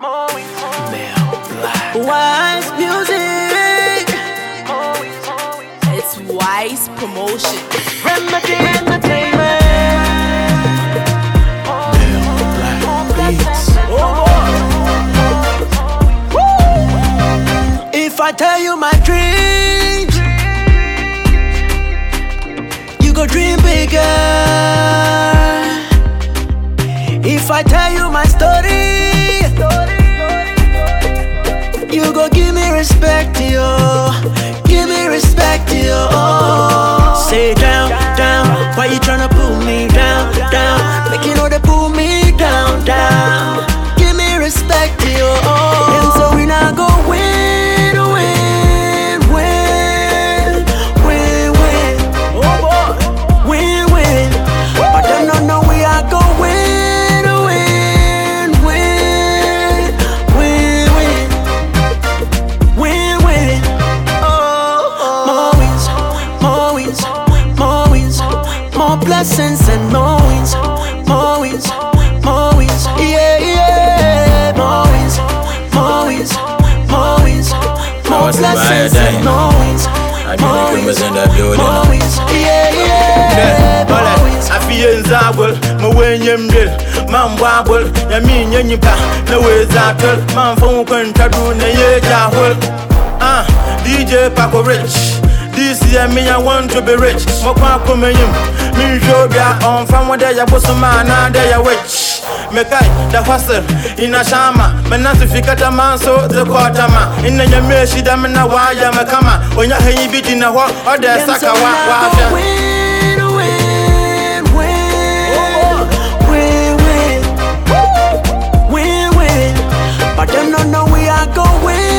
Wise music. It's Wise Promotion. Remedy Entertainment. If I tell you my dreams, you go dream bigger. If I tell you my story, you go give me respect, yo. Give me respect, yo. Say down, down. Why you tryna pull me down, down? Make you know they pull me down, down. Give me respect, yo. And so we not go win, win, win, win, win. Oh boy, win, win. But them don't know we are go win, win, win, win, win, win, win. Oh, more wins, more wins, more wins, more blessings and more wins, more wins, more wins. Yeah, yeah, more wins, more wins, more wins, more blessings and more wins. More wins, more wins. Yeah, yeah, more wins. I feel Zabul, Mawayam Bill, Man Wabble, Yamin Yanipa, no way Zakel, Man Fonkan Taduna Yahul. DJ Paco Rich. This year me I want to be rich. Mokwa kumayim, me jobia on from where ya bosuma na there ya witch. Mekai the hustle in a shama, menasifikata man so the quarterma. In the yameshi damina waya makama, when ya hey bit in a walk or the saka wa. Win, win, win, win, win, win, win. But them don't know we are going.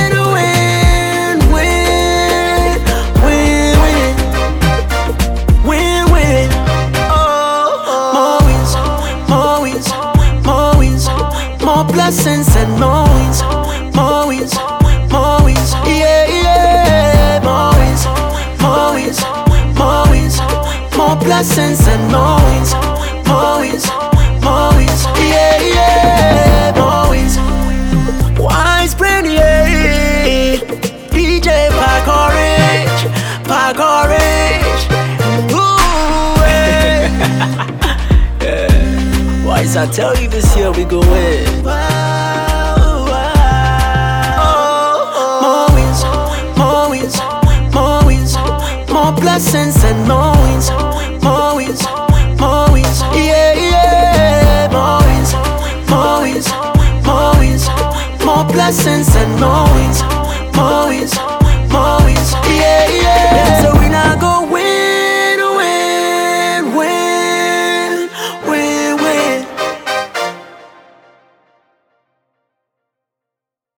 More blessings and more wins, more wins, more wins. Yeah, yeah, more wins, more wins, more wins, more blessings and more wins, more wins, more wins. Yeah, yeah, more wins. Wise brain, yeah. DJ Pac Orange, Pac Orange. Ooh, yeah. Wise, I tell you this year we go in. More wins, more wins, more wins, more blessings and more wins, more wins, more wins. Yeah, yeah, more wins, more wins, more wins, more blessings and more wins, more wins, more wins. Yeah, yeah.